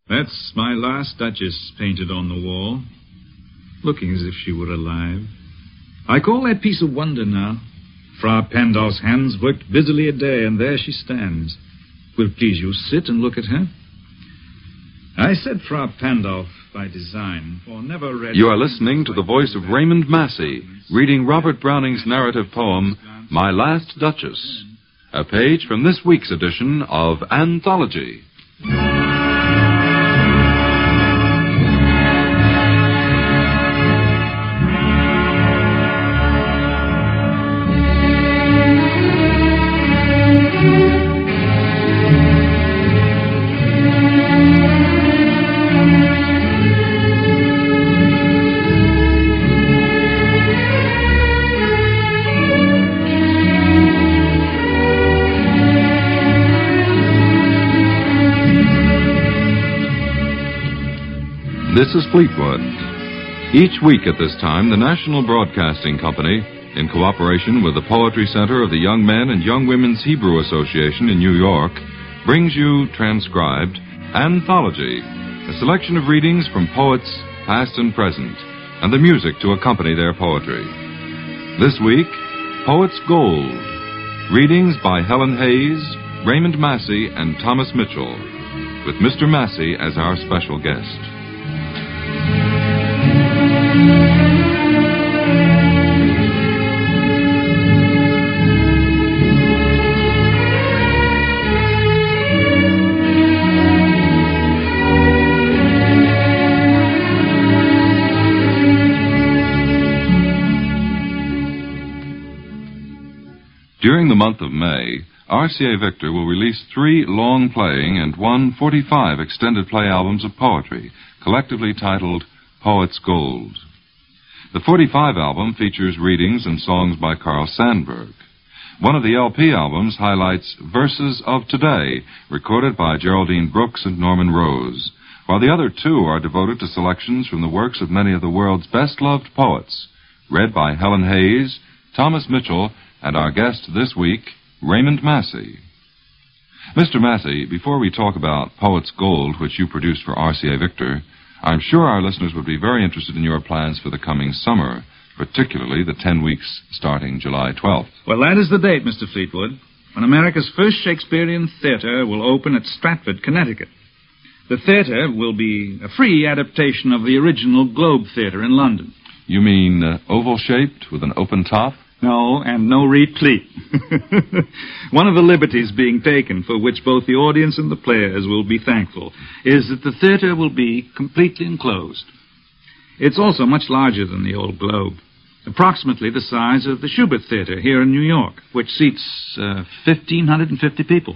That's my last Duchess painted on the wall, looking as if she were alive. I call that piece a wonder now. Frau Pandolf's hands worked busily a day, and there she stands. Will please you sit and look at her? I said Frau Pandolf by design, for never read... You are listening to the voice of Raymond Massey, reading Robert Browning's narrative poem, My Last Duchess, a page from this week's edition of Anthology. This is Fleetwood. Each week at this time, the National Broadcasting Company, in cooperation with the Poetry Center of the Young Men and Young Women's Hebrew Association in New York, brings you, transcribed, Anthology, a selection of readings from poets, past and present, and the music to accompany their poetry. This week, Poets Gold, readings by Helen Hayes, Raymond Massey, and Thomas Mitchell, with Mr. Massey as our special guest. During the month of May, RCA Victor will release 3 long-playing and 1 45 extended play albums of poetry, collectively titled Poets Gold. The 45 album features readings and songs by Carl Sandburg. One of the LP albums highlights Verses of Today, recorded by Geraldine Brooks and Norman Rose, while the other 2 are devoted to selections from the works of many of the world's best-loved poets, read by Helen Hayes, Thomas Mitchell, and our guest this week, Raymond Massey. Mr. Massey, before we talk about Poets Gold, which you produced for RCA Victor, I'm sure our listeners would be very interested in your plans for the coming summer, particularly the 10 weeks starting July 12th. Well, that is the date, Mr. Fleetwood, when America's first Shakespearean theater will open at Stratford, Connecticut. The theater will be a free adaptation of the original Globe Theater in London. You mean oval-shaped with an open top? No, and no replete. One of the liberties being taken, for which both the audience and the players will be thankful, is that the theater will be completely enclosed. It's also much larger than the old Globe, approximately the size of the Shubert Theater here in New York, which seats 1,550 people.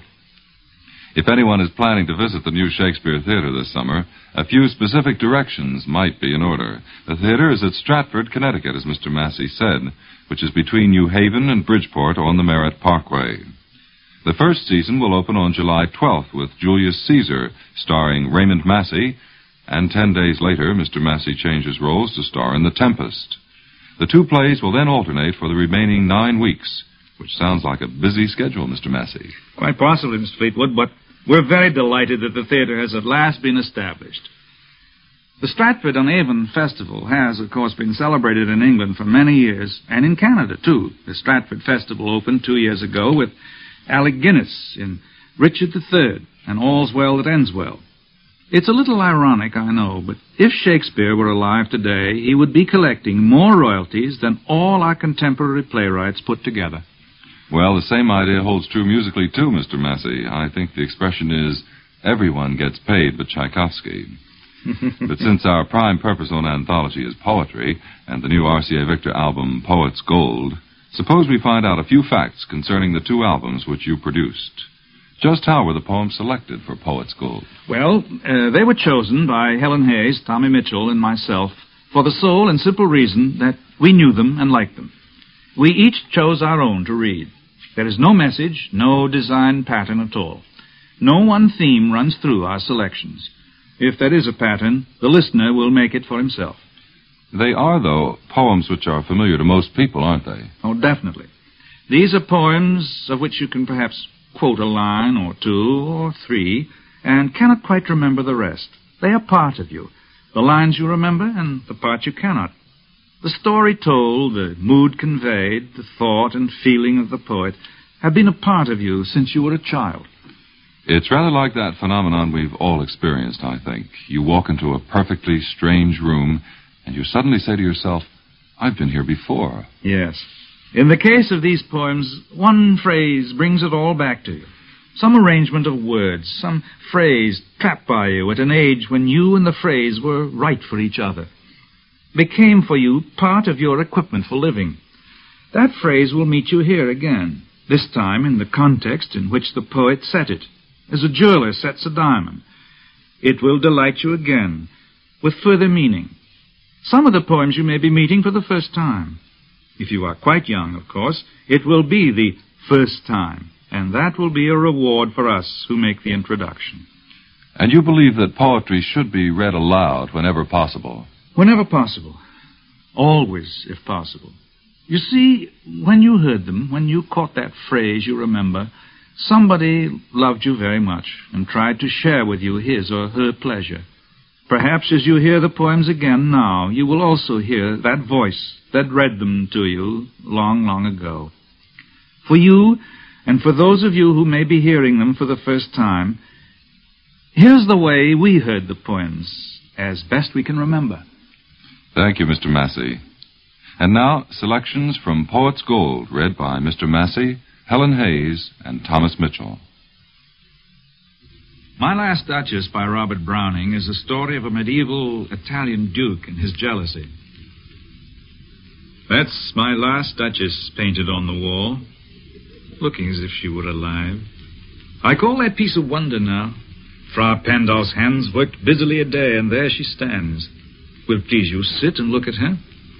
If anyone is planning to visit the new Shakespeare Theater this summer, a few specific directions might be in order. The theater is at Stratford, Connecticut, as Mr. Massey said, which is between New Haven and Bridgeport on the Merritt Parkway. The first season will open on July 12th with Julius Caesar, starring Raymond Massey, and 10 days later, Mr. Massey changes roles to star in The Tempest. The 2 plays will then alternate for the remaining 9 weeks, which sounds like a busy schedule, Mr. Massey. Quite possibly, Mr. Fleetwood, but we're very delighted that the theater has at last been established. The Stratford-on-Avon Festival has, of course, been celebrated in England for many years, and in Canada, too. The Stratford Festival opened 2 years ago with Alec Guinness in Richard III and All's Well That Ends Well. It's a little ironic, I know, but if Shakespeare were alive today, he would be collecting more royalties than all our contemporary playwrights put together. Well, the same idea holds true musically, too, Mr. Massey. I think the expression is, everyone gets paid but Tchaikovsky. But since our prime purpose on Anthology is poetry, and the new RCA Victor album, Poets Gold, suppose we find out a few facts concerning the 2 albums which you produced. Just how were the poems selected for Poets Gold? Well, they were chosen by Helen Hayes, Tommy Mitchell, and myself for the sole and simple reason that we knew them and liked them. We each chose our own to read. There is no message, no design pattern at all. No one theme runs through our selections. If there is a pattern, the listener will make it for himself. They are, though, poems which are familiar to most people, aren't they? Oh, definitely. These are poems of which you can perhaps quote a line or 2 or 3 and cannot quite remember the rest. They are part of you. The lines you remember and the part you cannot. The story told, the mood conveyed, the thought and feeling of the poet have been a part of you since you were a child. It's rather like that phenomenon we've all experienced, I think. You walk into a perfectly strange room, and you suddenly say to yourself, I've been here before. Yes. In the case of these poems, one phrase brings it all back to you. Some arrangement of words, some phrase trapped by you at an age when you and the phrase were right for each other, became for you part of your equipment for living. That phrase will meet you here again, this time in the context in which the poet set it, as a jeweler sets a diamond. It will delight you again, with further meaning. Some of the poems you may be meeting for the first time. If you are quite young, of course, it will be the first time, and that will be a reward for us who make the introduction. And you believe that poetry should be read aloud whenever possible? Whenever possible. Always, if possible. You see, when you heard them, when you caught that phrase you remember, somebody loved you very much and tried to share with you his or her pleasure. Perhaps as you hear the poems again now, you will also hear that voice that read them to you long, long ago. For you, and for those of you who may be hearing them for the first time, here's the way we heard the poems, as best we can remember. Thank you, Mr. Massey. And now, selections from Poet's Gold, read by Mr. Massey, Helen Hayes, and Thomas Mitchell. My Last Duchess by Robert Browning is a story of a medieval Italian duke and his jealousy. That's my last Duchess painted on the wall, looking as if she were alive. I call that piece a wonder now. Fra Pandolf's hands worked busily a day, and there she stands. Will please you sit and look at her?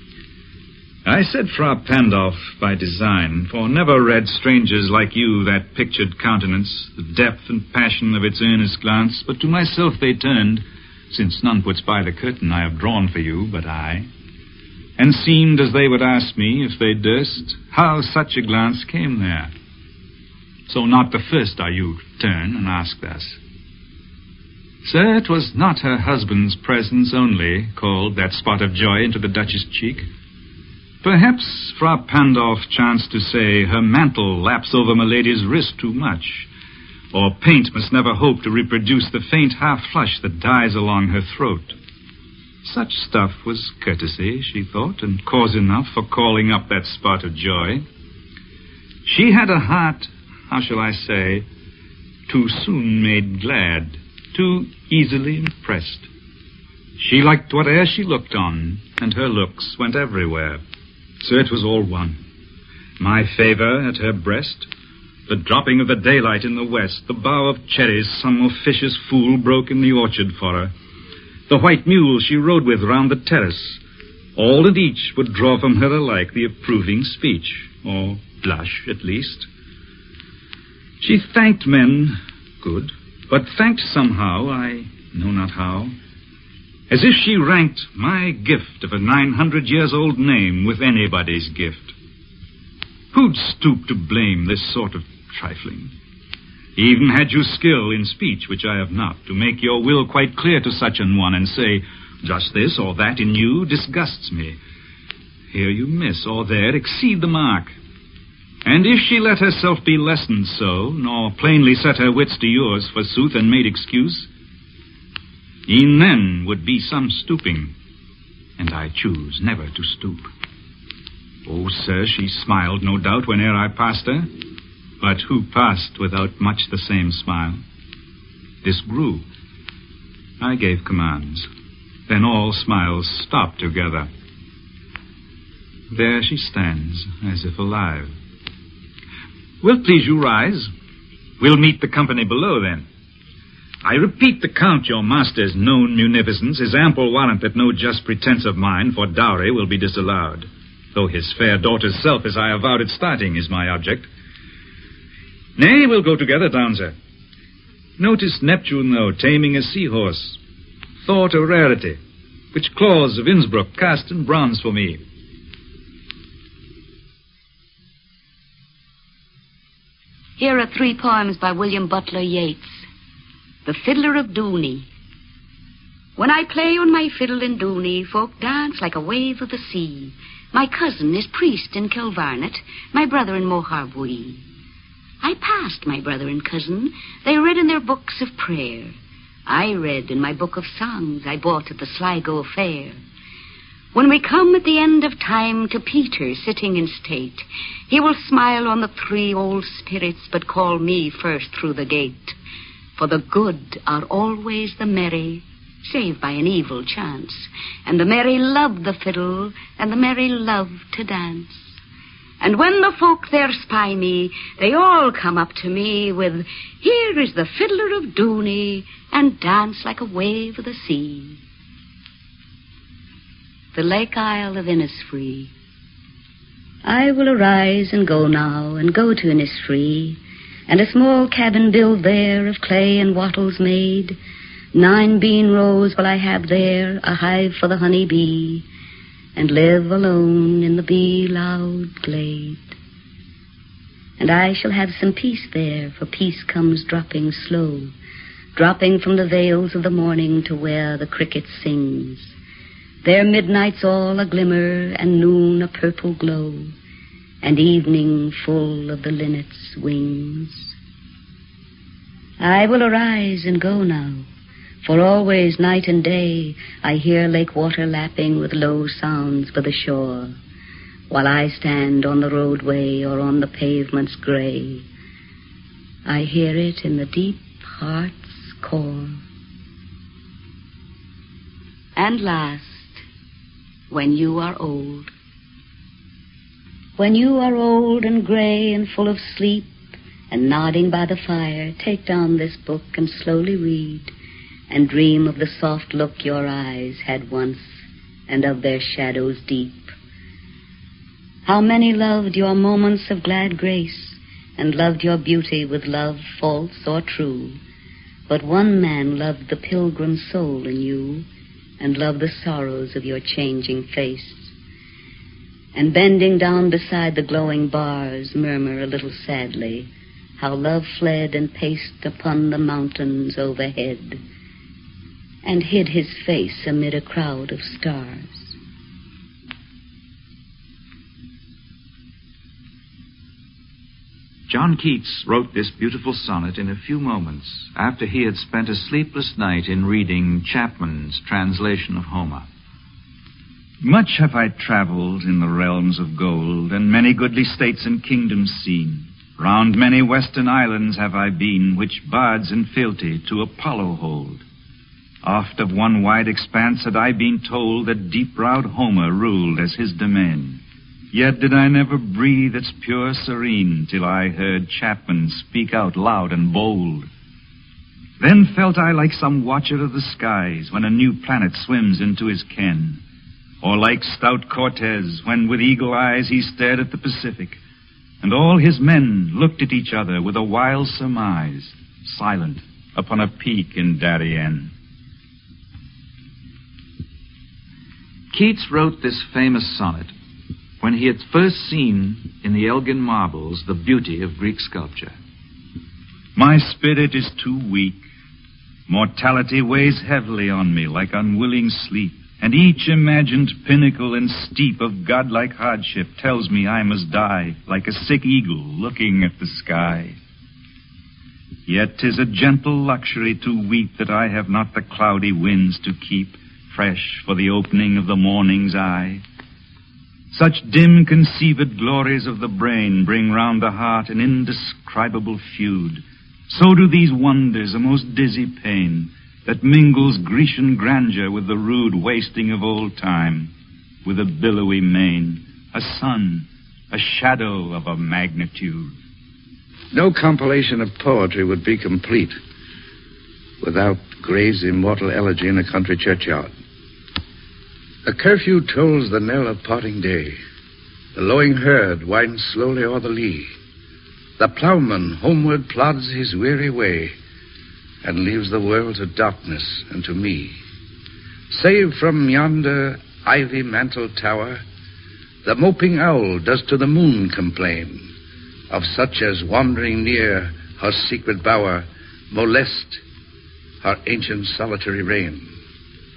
I said Fra Pandolf by design, for never read strangers like you that pictured countenance, the depth and passion of its earnest glance, but to myself they turned, since none puts by the curtain I have drawn for you but I, and seemed as they would ask me, if they durst, how such a glance came there. So not the first are you turn and ask thus. Sir, 'twas not her husband's presence only called that spot of joy into the Duchess' cheek. Perhaps Fra Pandolf chanced to say her mantle laps over my lady's wrist too much, or paint must never hope to reproduce the faint half-flush that dies along her throat. Such stuff was courtesy, she thought, and cause enough for calling up that spot of joy. She had a heart, how shall I say, too soon made glad, too easily impressed. She liked whate'er she looked on, and her looks went everywhere. So it was all one. My favor at her breast, the dropping of the daylight in the west, the bough of cherries some officious fool broke in the orchard for her, the white mule she rode with round the terrace, all and each would draw from her alike the approving speech, or blush at least. She thanked men, good, but thanked somehow, I know not how, as if she ranked my gift of a 900-years-old name with anybody's gift. Who'd stoop to blame this sort of trifling? Even had you skill in speech, which I have not, to make your will quite clear to such an one and say, just this or that in you disgusts me. Here you miss, or there exceed the mark. And if she let herself be lessoned so, nor plainly set her wits to yours, forsooth, and made excuse, e'en then would be some stooping, and I choose never to stoop. Oh, sir, she smiled, no doubt, whene'er I passed her, but who passed without much the same smile? This grew. I gave commands. Then all smiles stopped together. There she stands, as if alive. Will please you rise? We'll meet the company below, then. I repeat, the Count, your master's known munificence, is ample warrant that no just pretense of mine for dowry will be disallowed, though his fair daughter's self, as I avowed at starting, is my object. Nay, we'll go together down, sir. Notice Neptune, though, taming a seahorse. Thought a rarity, which Claus of Innsbruck cast in bronze for me. Here are 3 poems by William Butler Yeats. The Fiddler of Dooney. When I play on my fiddle in Dooney, folk dance like a wave of the sea. My cousin is priest in Kilvarnet, my brother in Moharbwee. I passed my brother and cousin. They read in their books of prayer. I read in my book of songs I bought at the Sligo Fair. When we come at the end of time to Peter sitting in state, he will smile on the 3 old spirits, but call me first through the gate. For the good are always the merry, save by an evil chance. And the merry love the fiddle, and the merry love to dance. And when the folk there spy me, they all come up to me with, "Here is the fiddler of Dooney, and dance like a wave of the sea." The Lake Isle of Innisfree. I will arise and go now, and go to Innisfree, and a small cabin build there of clay and wattles made. 9 bean rows will I have there, a hive for the honey bee, and live alone in the bee-loud glade. And I shall have some peace there, for peace comes dropping slow, dropping from the vales of the morning to where the cricket sings. There midnight's all a glimmer, and noon a purple glow, and evening full of the linnet's wings. I will arise and go now, for always night and day I hear lake water lapping with low sounds by the shore, while I stand on the roadway or on the pavements grey. I hear it in the deep heart's core. And last, when you are old. When you are old and grey and full of sleep, and nodding by the fire, take down this book and slowly read, and dream of the soft look your eyes had once, and of their shadows deep. How many loved your moments of glad grace, and loved your beauty with love false or true, but one man loved the pilgrim soul in you, and loved the sorrows of your changing face. And bending down beside the glowing bars, murmur a little sadly, how love fled and paced upon the mountains overhead, and hid his face amid a crowd of stars. John Keats wrote this beautiful sonnet in a few moments after he had spent a sleepless night in reading Chapman's translation of Homer. Much have I travelled in the realms of gold, and many goodly states and kingdoms seen. Round many western islands have I been, which bards in fealty to Apollo hold. Oft of one wide expanse had I been told that deep-browed Homer ruled as his domain. Yet did I never breathe its pure serene till I heard Chapman speak out loud and bold. Then felt I like some watcher of the skies when a new planet swims into his ken, or like stout Cortez when with eagle eyes he stared at the Pacific, and all his men looked at each other with a wild surmise, silent upon a peak in Darien. Keats wrote this famous sonnet when he had first seen in the Elgin marbles the beauty of Greek sculpture. My spirit is too weak. Mortality weighs heavily on me like unwilling sleep, and each imagined pinnacle and steep of godlike hardship tells me I must die like a sick eagle looking at the sky. Yet 'tis a gentle luxury to weep that I have not the cloudy winds to keep fresh for the opening of the morning's eye. Such dim conceived glories of the brain bring round the heart an indescribable feud. So do these wonders a most dizzy pain that mingles Grecian grandeur with the rude wasting of old time, with a billowy main, a sun, a shadow of a magnitude. No compilation of poetry would be complete without Gray's immortal elegy in a country churchyard. A curfew tolls the knell of parting day. The lowing herd winds slowly o'er the lea. The ploughman homeward plods his weary way and leaves the world to darkness and to me. Save from yonder ivy-mantled tower, the moping owl does to the moon complain of such as wandering near her secret bower molest her ancient solitary reign.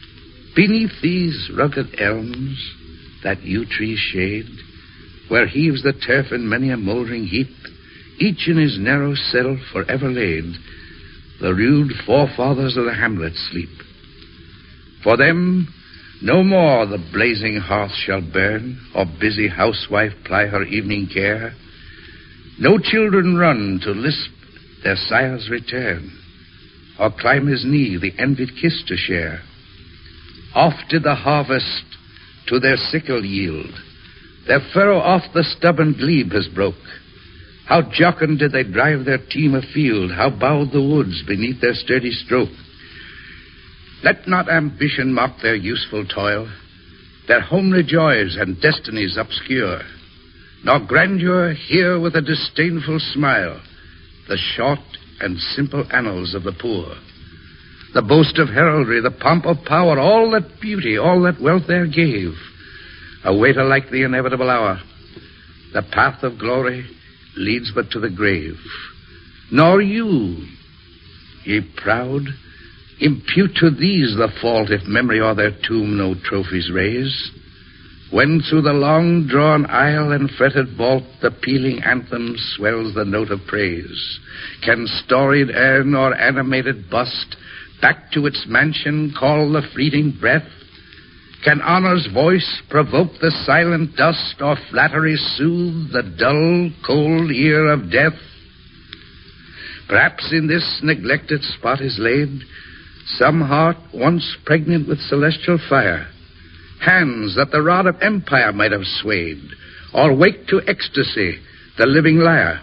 Beneath these rugged elms, that yew tree shade, where heaves the turf in many a mouldering heap, each in his narrow cell forever laid, the rude forefathers of the hamlet sleep. For them no more the blazing hearth shall burn, or busy housewife ply her evening care. No children run to lisp their sire's return, or climb his knee the envied kiss to share. Oft did the harvest to their sickle yield, their furrow oft the stubborn glebe has broke. How jocund did they drive their team afield, how bowed the woods beneath their sturdy stroke. Let not ambition mock their useful toil, their homely joys and destinies obscure, nor grandeur hear with a disdainful smile the short and simple annals of the poor. The boast of heraldry, the pomp of power, all that beauty, all that wealth there gave, await alike the inevitable hour. The path of glory leads but to the grave. Nor you, ye proud, impute to these the fault if memory o'er their tomb no trophies raise. When through the long-drawn aisle and fretted vault the pealing anthem swells the note of praise, can storied urn or animated bust back to its mansion call the fleeting breath? Can honor's voice provoke the silent dust, or flattery soothe the dull, cold ear of death? Perhaps in this neglected spot is laid some heart once pregnant with celestial fire, hands that the rod of empire might have swayed, or waked to ecstasy the living lyre.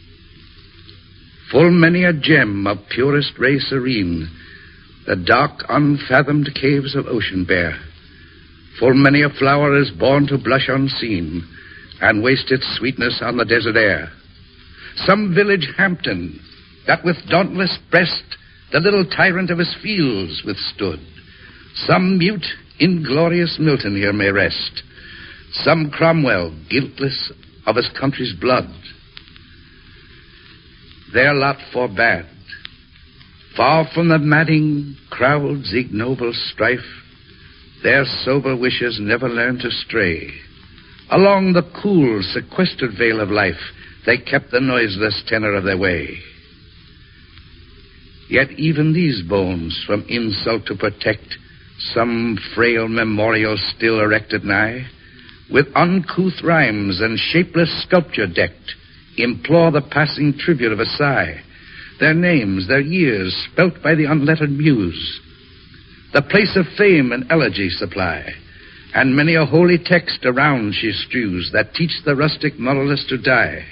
Full many a gem of purest ray serene the dark, unfathomed caves of ocean bear. Full many a flower is born to blush unseen, and waste its sweetness on the desert air. Some village Hampton, that with dauntless breast the little tyrant of his fields withstood. Some mute, inglorious Milton here may rest. Some Cromwell, guiltless of his country's blood. Their lot forbade. Far from the madding crowd's ignoble strife, their sober wishes never learned to stray. Along the cool, sequestered vale of life, they kept the noiseless tenor of their way. Yet even these bones from insult to protect, some frail memorial still erected nigh, with uncouth rhymes and shapeless sculpture decked, implore the passing tribute of a sigh, their names, their years, spelt by the unlettered muse. The place of fame and elegy supply, and many a holy text around she strews that teach the rustic moralist to die.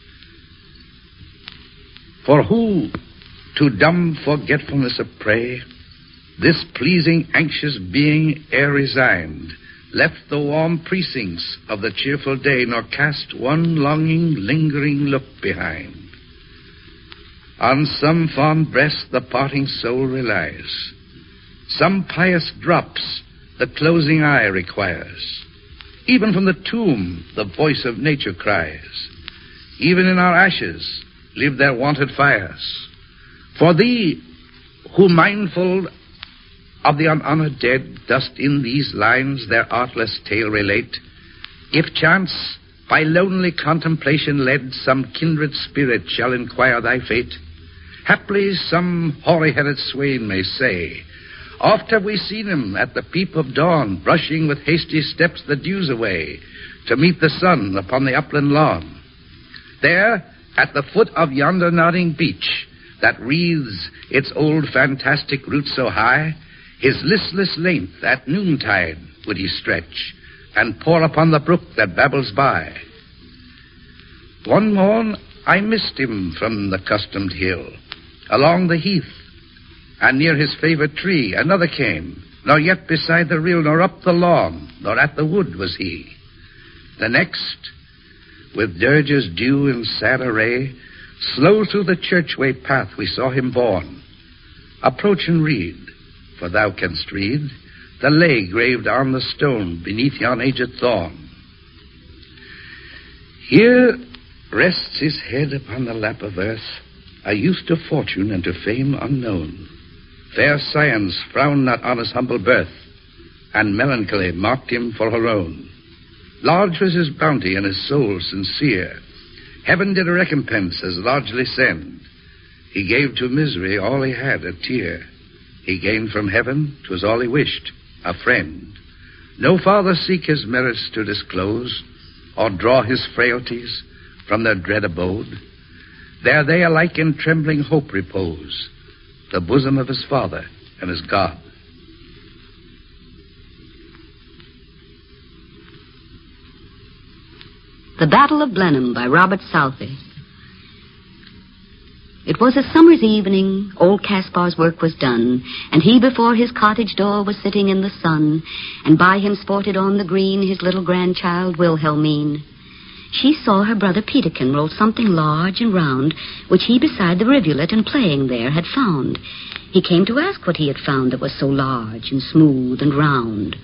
For who, to dumb forgetfulness of prey, this pleasing, anxious being ere resigned, left the warm precincts of the cheerful day, nor cast one longing, lingering look behind. On some fond breast the parting soul relies. Some pious drops the closing eye requires. Even from the tomb the voice of nature cries. Even in our ashes live their wonted fires. For thee, who mindful of the unhonored dead, dost in these lines their artless tale relate, if chance, by lonely contemplation led, some kindred spirit shall inquire thy fate, haply some hoary-headed swain may say, oft have we seen him at the peep of dawn, brushing with hasty steps the dews away, to meet the sun upon the upland lawn. There, at the foot of yonder nodding beech, that wreathes its old fantastic roots so high, his listless length at noontide would he stretch, and pour upon the brook that babbles by. One morn I missed him from the customed hill, along the heath, and near his favorite tree another came, nor yet beside the rill, nor up the lawn, nor at the wood was he. The next, with dirges dew in sad array, slow through the churchway path we saw him borne. Approach and read, for thou canst read, the lay graved on the stone beneath yon aged thorn. Here rests his head upon the lap of earth, a youth to fortune and to fame unknown. Fair science frown not on his humble birth, and melancholy marked him for her own. Large was his bounty and his soul sincere. Heaven did a recompense as largely send. He gave to misery all he had, a tear. He gained from heaven, 'twas all he wished, a friend. No farther seek his merits to disclose, or draw his frailties from their dread abode. There they alike in trembling hope repose, the bosom of his Father and his God. The Battle of Blenheim by Robert Southey. It was a summer's evening, old Caspar's work was done, and he before his cottage door was sitting in the sun, and by him sported on the green his little grandchild Wilhelmine. She saw her brother Peterkin roll something large and round, which he beside the rivulet and playing there had found. He came to ask what he had found that was so large and smooth and round.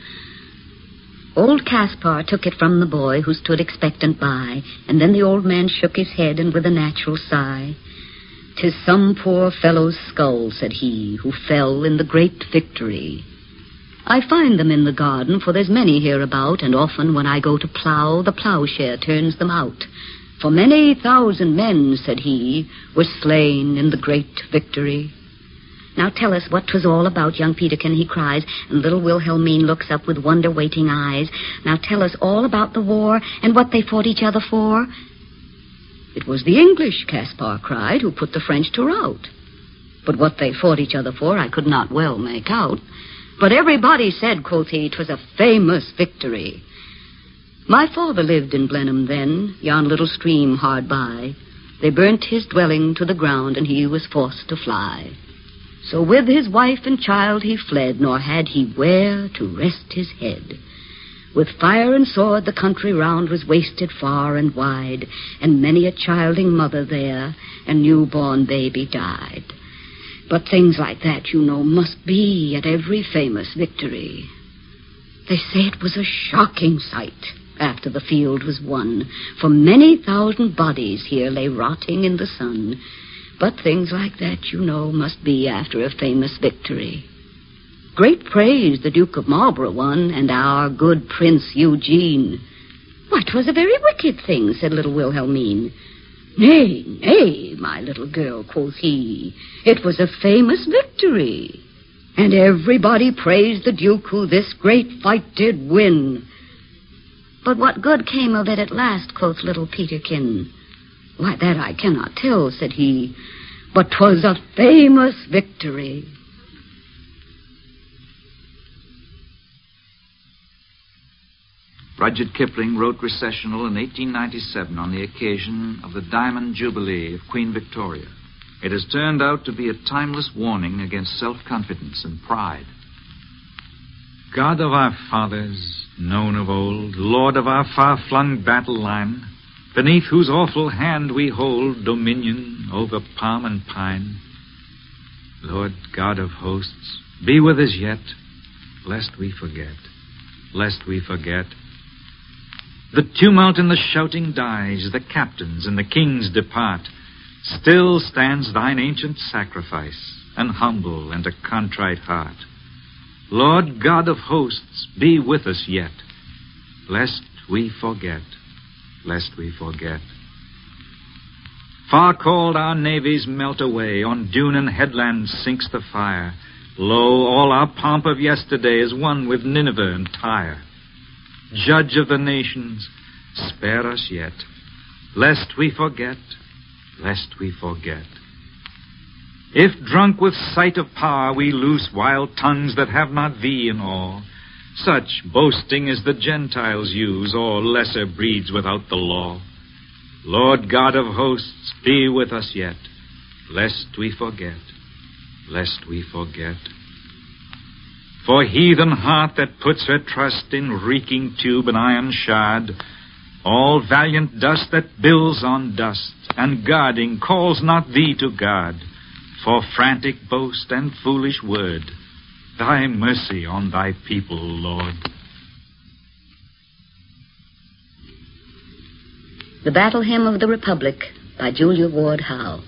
Old Caspar took it from the boy who stood expectant by, and then the old man shook his head and with a natural sigh. "'Tis some poor fellow's skull," said he, "who fell in the great victory. I find them in the garden, for there's many hereabout, and often when I go to plow, the plowshare turns them out. For many thousand men," said he, "were slain in the great victory." "Now tell us what 'twas all about, young Peterkin," he cries, and little Wilhelmine looks up with wonder-waiting eyes. "Now tell us all about the war and what they fought each other for." "It was the English," Caspar cried, "who put the French to rout. But what they fought each other for I could not well make out. But everybody said," quoth he, "'twas a famous victory. My father lived in Blenheim then, yon little stream hard by. They burnt his dwelling to the ground, and he was forced to fly. So with his wife and child he fled, nor had he where to rest his head. With fire and sword the country round was wasted far and wide, and many a childing mother there and newborn baby died. But things like that, you know, must be at every famous victory. They say it was a shocking sight after the field was won, for many thousand bodies here lay rotting in the sun. But things like that, you know, must be after a famous victory. Great praise the Duke of Marlborough won, and our good Prince Eugene." "Why, 'twas a very wicked thing," said little Wilhelmine. "Nay, nay, my little girl," quoth he, "it was a famous victory. And everybody praised the Duke who this great fight did win." "But what good came of it at last?" quoth little Peterkin. "Why, that I cannot tell," said he, "but 'twas a famous victory." Rudyard Kipling wrote Recessional in 1897 on the occasion of the Diamond Jubilee of Queen Victoria. It has turned out to be a timeless warning against self-confidence and pride. God of our fathers, known of old, Lord of our far-flung battle line, beneath whose awful hand we hold dominion over palm and pine. Lord God of hosts, be with us yet, lest we forget, lest we forget. The tumult and the shouting dies, the captains and the kings depart. Still stands thine ancient sacrifice, an humble and a contrite heart. Lord God of hosts, be with us yet, lest we forget, lest we forget. Far cold our navies melt away, on dune and headland sinks the fire. Lo, all our pomp of yesterday is one with Nineveh and Tyre. Judge of the nations, spare us yet, lest we forget, lest we forget. If drunk with sight of power we loose wild tongues that have not thee in awe, such boasting as the Gentiles use, or lesser breeds without the law. Lord God of hosts, be with us yet, lest we forget, lest we forget. For heathen heart that puts her trust in reeking tube and iron shard, all valiant dust that builds on dust, and guarding calls not thee to guard, for frantic boast and foolish word, thy mercy on thy people, Lord. The Battle Hymn of the Republic by Julia Ward Howe.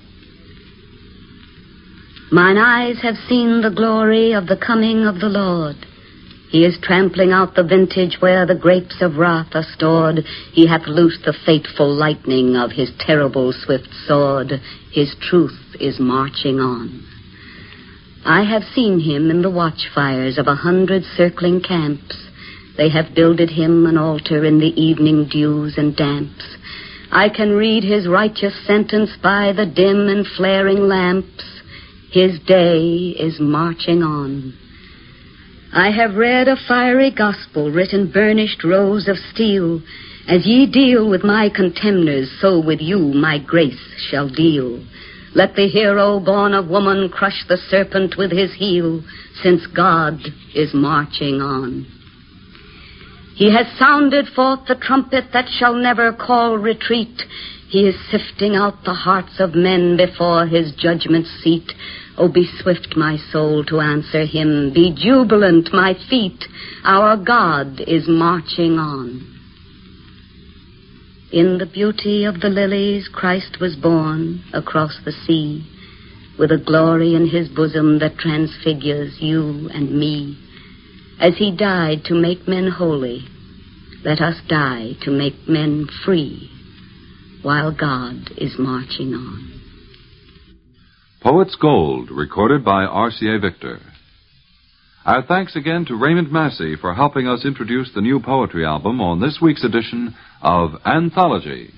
Mine eyes have seen the glory of the coming of the Lord. He is trampling out the vintage where the grapes of wrath are stored. He hath loosed the fateful lightning of his terrible swift sword. His truth is marching on. I have seen him in the watchfires of 100 circling camps. They have builded him an altar in the evening dews and damps. I can read his righteous sentence by the dim and flaring lamps. His day is marching on. I have read a fiery gospel written burnished rows of steel. As ye deal with my contemners, so with you my grace shall deal. Let the hero born of woman crush the serpent with his heel, since God is marching on. He has sounded forth the trumpet that shall never call retreat. He is sifting out the hearts of men before his judgment seat. Oh, be swift, my soul, to answer him. Be jubilant, my feet. Our God is marching on. In the beauty of the lilies, Christ was born across the sea, with a glory in his bosom that transfigures you and me. As he died to make men holy, let us die to make men free, while God is marching on. Poet's Gold, recorded by R.C.A. Victor. Our thanks again to Raymond Massey for helping us introduce the new poetry album on this week's edition of Anthology.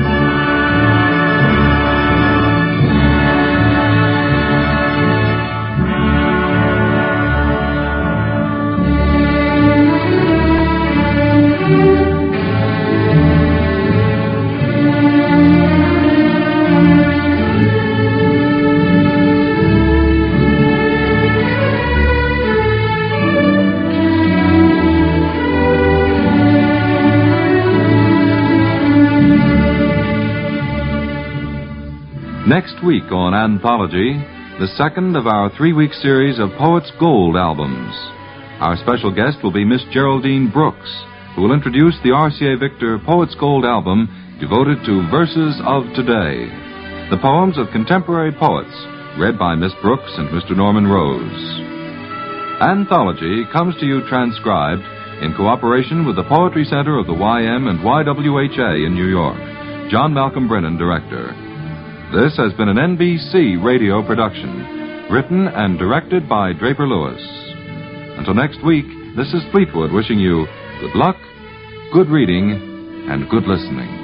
Next week on Anthology, the second of our 3-week series of Poet's Gold albums. Our special guest will be Miss Geraldine Brooks, who will introduce the R.C.A. Victor Poet's Gold album devoted to Verses of Today, the poems of contemporary poets, read by Miss Brooks and Mr. Norman Rose. Anthology comes to you transcribed in cooperation with the Poetry Center of the YM and YWHA in New York. John Malcolm Brennan, Director. This has been an NBC radio production, written and directed by Draper Lewis. Until next week, this is Fleetwood wishing you good luck, good reading, and good listening.